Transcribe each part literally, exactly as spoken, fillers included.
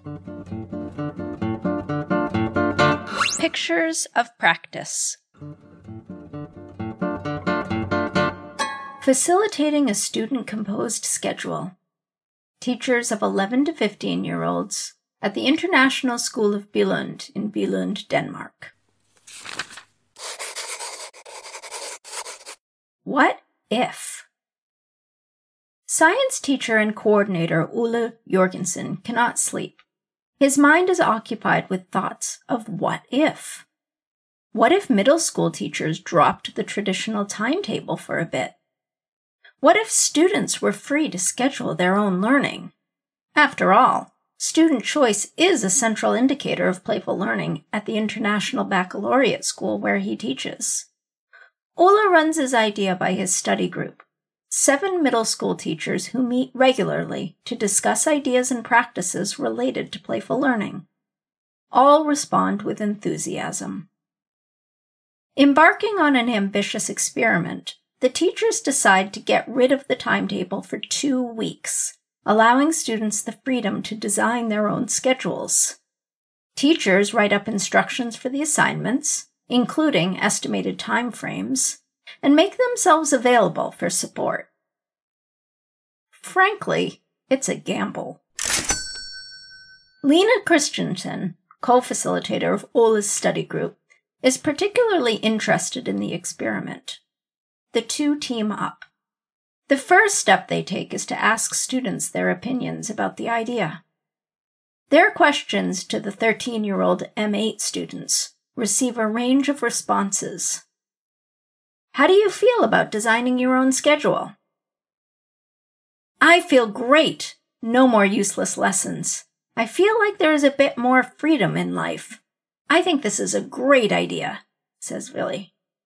Pictures of practice. Facilitating a student-composed schedule. Teachers of eleven to fifteen-year-olds at the International School of Billund in Billund, Denmark. What if? Science teacher and coordinator Ole Jorgensen cannot sleep. His mind is occupied with thoughts of what if. What if middle school teachers dropped the traditional timetable for a bit? What if students were free to schedule their own learning? After all, student choice is a central indicator of playful learning at the International Baccalaureate School where he teaches. Ole runs his idea by his study group, seven middle school teachers who meet regularly to discuss ideas and practices related to playful learning. All respond with enthusiasm. Embarking on an ambitious experiment, the teachers decide to get rid of the timetable for two weeks, allowing students the freedom to design their own schedules. Teachers write up instructions for the assignments, including estimated time frames, and make themselves available for support. Frankly, it's a gamble. Lena Christensen, co-facilitator of Ole's study group, is particularly interested in the experiment. The two team up. The first step they take is to ask students their opinions about the idea. Their questions to the thirteen-year-old M eight students receive a range of responses. How do you feel about designing your own schedule? I feel great. No more useless lessons. I feel like there is a bit more freedom in life. I think this is a great idea, says Villy.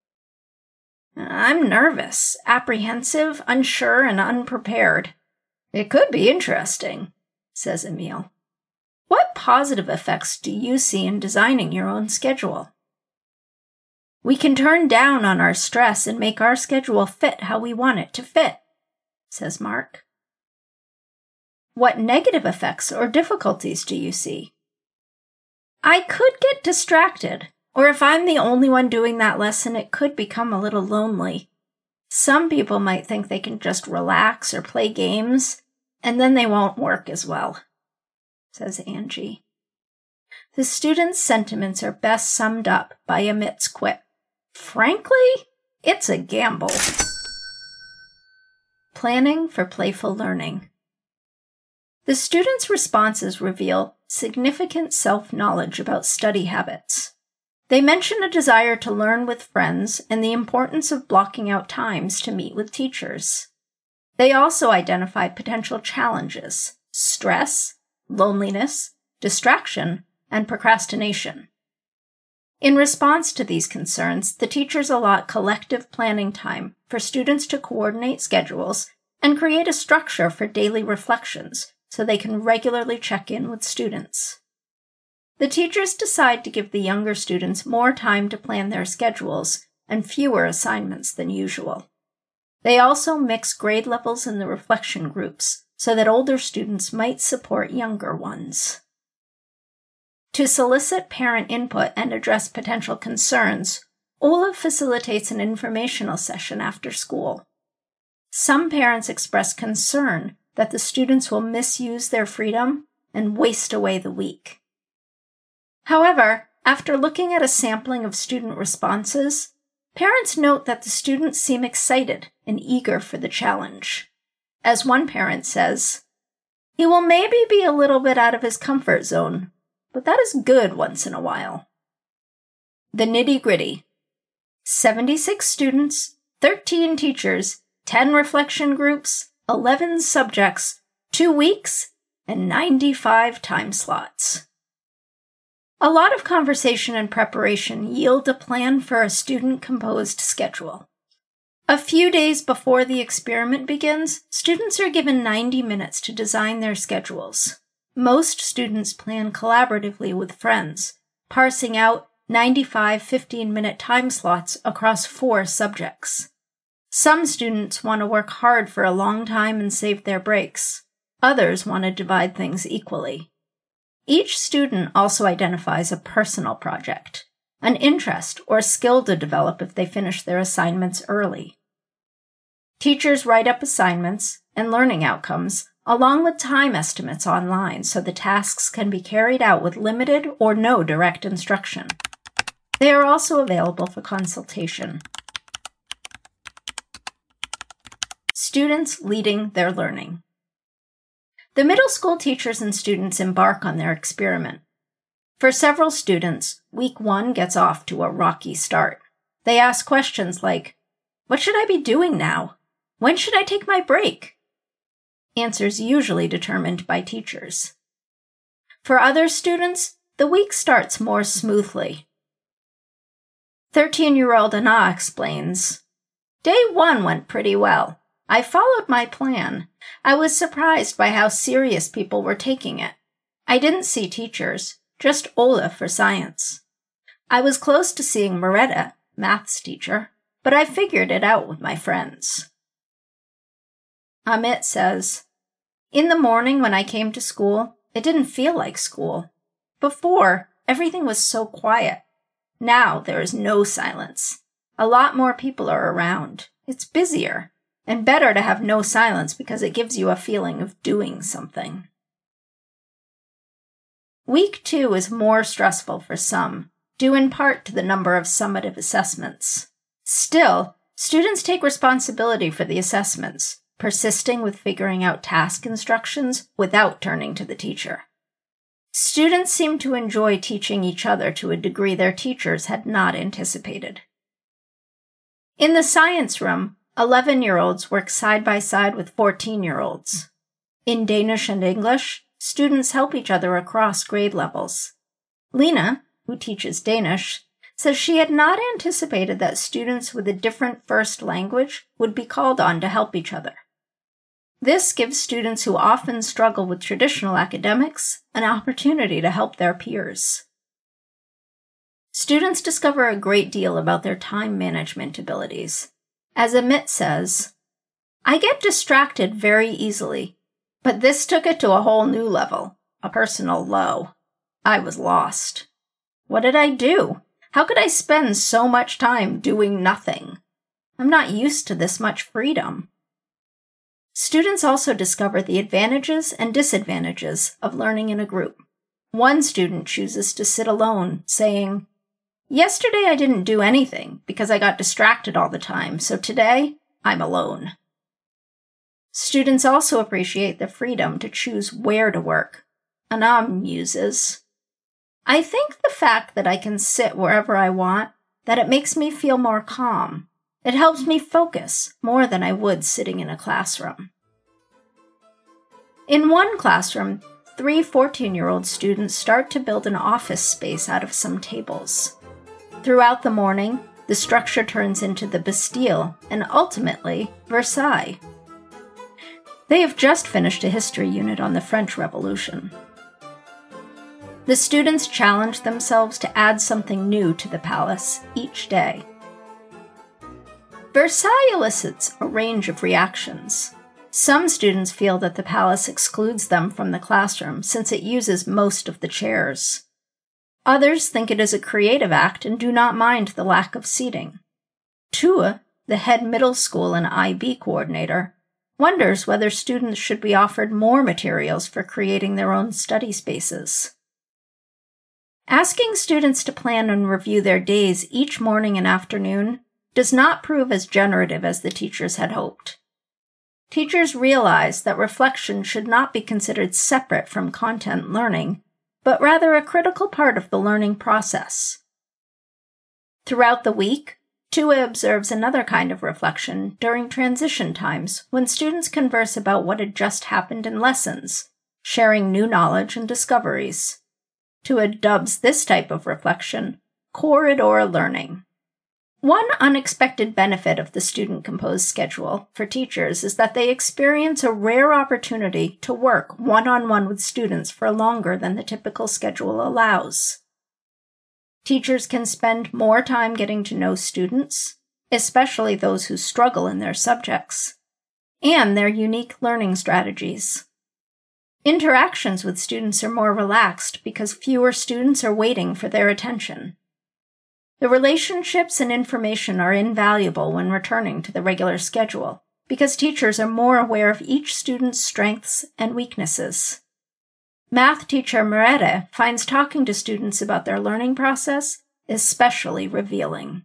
I'm nervous, apprehensive, unsure, and unprepared. It could be interesting, says Emil. What positive effects do you see in designing your own schedule? We can turn down on our stress and make our schedule fit how we want it to fit, says Mark. What negative effects or difficulties do you see? I could get distracted. Or if I'm the only one doing that lesson, it could become a little lonely. Some people might think they can just relax or play games, and then they won't work as well, says Angie. The students' sentiments are best summed up by Amit's quip. Frankly, it's a gamble. Planning for playful learning. The students' responses reveal significant self-knowledge about study habits. They mention a desire to learn with friends and the importance of blocking out times to meet with teachers. They also identify potential challenges, stress, loneliness, distraction, and procrastination. In response to these concerns, the teachers allot collective planning time for students to coordinate schedules and create a structure for daily reflections so they can regularly check in with students. The teachers decide to give the younger students more time to plan their schedules and fewer assignments than usual. They also mix grade levels in the reflection groups so that older students might support younger ones. To solicit parent input and address potential concerns, Ole facilitates an informational session after school. Some parents express concern that the students will misuse their freedom and waste away the week. However, after looking at a sampling of student responses, parents note that the students seem excited and eager for the challenge. As one parent says, he will maybe be a little bit out of his comfort zone, but that is good once in a while. The nitty-gritty. seventy-six students, thirteen teachers, ten reflection groups, eleven subjects, two weeks, and ninety-five time slots. A lot of conversation and preparation yield a plan for a student-composed schedule. A few days before the experiment begins, students are given ninety minutes to design their schedules. Most students plan collaboratively with friends, parsing out ninety-five fifteen-minute time slots across four subjects. Some students want to work hard for a long time and save their breaks. Others want to divide things equally. Each student also identifies a personal project, an interest or skill to develop if they finish their assignments early. Teachers write up assignments and learning outcomes along with time estimates online so the tasks can be carried out with limited or no direct instruction. They are also available for consultation. Students leading their learning. The middle school teachers and students embark on their experiment. For several students, week one gets off to a rocky start. They ask questions like, "What should I be doing now? When should I take my break?" Answers usually determined by teachers. For other students, the week starts more smoothly. thirteen-year-old Anna explains, "Day one went pretty well. I followed my plan. I was surprised by how serious people were taking it. I didn't see teachers, just Ola for science. I was close to seeing Moretta, maths teacher, but I figured it out with my friends." Amit says, "In the morning when I came to school, it didn't feel like school. Before, everything was so quiet. Now there is no silence. A lot more people are around. It's busier, and better to have no silence because it gives you a feeling of doing something." Week two is more stressful for some, due in part to the number of summative assessments. Still, students take responsibility for the assessments, persisting with figuring out task instructions without turning to the teacher. Students seem to enjoy teaching each other to a degree their teachers had not anticipated. In the science room, eleven-year-olds work side by side with fourteen-year-olds. In Danish and English, students help each other across grade levels. Lena, who teaches Danish, says she had not anticipated that students with a different first language would be called on to help each other. This gives students who often struggle with traditional academics an opportunity to help their peers. Students discover a great deal about their time management abilities. As Amit says, "I get distracted very easily, but this took it to a whole new level, a personal low. I was lost. What did I do? How could I spend so much time doing nothing? I'm not used to this much freedom." Students also discover the advantages and disadvantages of learning in a group. One student chooses to sit alone, saying, "Yesterday I didn't do anything because I got distracted all the time, so today I'm alone." Students also appreciate the freedom to choose where to work. Anam muses, "I think the fact that I can sit wherever I want, that it makes me feel more calm. It helps me focus more than I would sitting in a classroom." In one classroom, three fourteen-year-old students start to build an office space out of some tables. Throughout the morning, the structure turns into the Bastille and ultimately Versailles. They have just finished a history unit on the French Revolution. The students challenge themselves to add something new to the palace each day. Versailles elicits a range of reactions. Some students feel that the palace excludes them from the classroom since it uses most of the chairs. Others think it is a creative act and do not mind the lack of seating. Tua, the head middle school and I B coordinator, wonders whether students should be offered more materials for creating their own study spaces. Asking students to plan and review their days each morning and afternoon does not prove as generative as the teachers had hoped. Teachers realize that reflection should not be considered separate from content learning, but rather a critical part of the learning process. Throughout the week, Tua observes another kind of reflection during transition times when students converse about what had just happened in lessons, sharing new knowledge and discoveries. Tua dubs this type of reflection corridor learning. One unexpected benefit of the student-composed schedule for teachers is that they experience a rare opportunity to work one-on-one with students for longer than the typical schedule allows. Teachers can spend more time getting to know students, especially those who struggle in their subjects, and their unique learning strategies. Interactions with students are more relaxed because fewer students are waiting for their attention. The relationships and information are invaluable when returning to the regular schedule because teachers are more aware of each student's strengths and weaknesses. Math teacher Merete finds talking to students about their learning process especially revealing.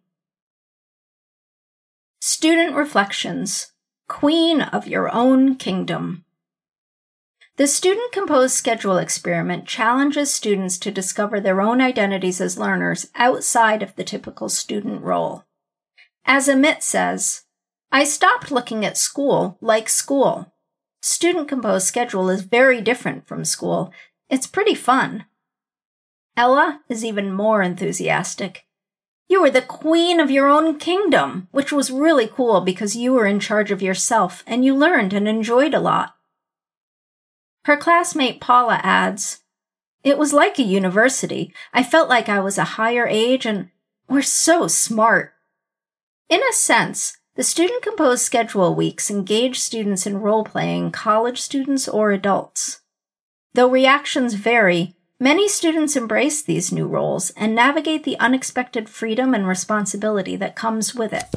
Student Reflections, Queen of Your Own Kingdom. The student-composed schedule experiment challenges students to discover their own identities as learners outside of the typical student role. As Amit says, I stopped looking at school like school. Student-composed schedule is very different from school. It's pretty fun. Ella is even more enthusiastic. You were the queen of your own kingdom, which was really cool because you were in charge of yourself and you learned and enjoyed a lot. Her classmate Paula adds, It was like a university. I felt like I was a higher age and we're so smart. In a sense, the student-composed schedule weeks engage students in role-playing college students or adults. Though reactions vary, many students embrace these new roles and navigate the unexpected freedom and responsibility that comes with it.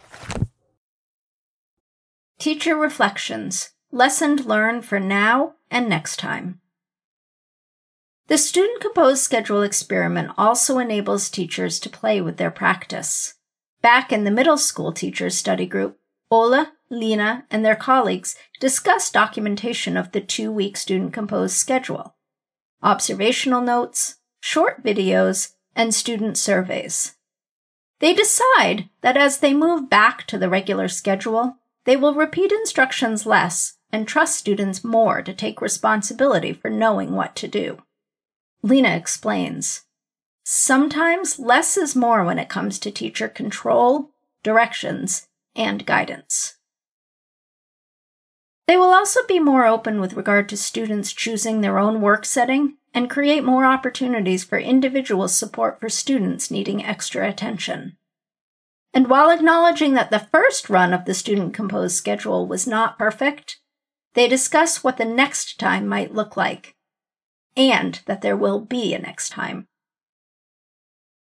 Teacher Reflections, Lesson Learned for Now and Next Time. The student-composed schedule experiment also enables teachers to play with their practice. Back in the middle school teachers' study group, Ola, Lena, and their colleagues discussed documentation of the two-week student-composed schedule, observational notes, short videos, and student surveys. They decide that as they move back to the regular schedule, they will repeat instructions less and trust students more to take responsibility for knowing what to do. Lena explains, Sometimes less is more when it comes to teacher control, directions, and guidance. They will also be more open with regard to students choosing their own work setting and create more opportunities for individual support for students needing extra attention. And while acknowledging that the first run of the student-composed schedule was not perfect, they discuss what the next time might look like, and that there will be a next time.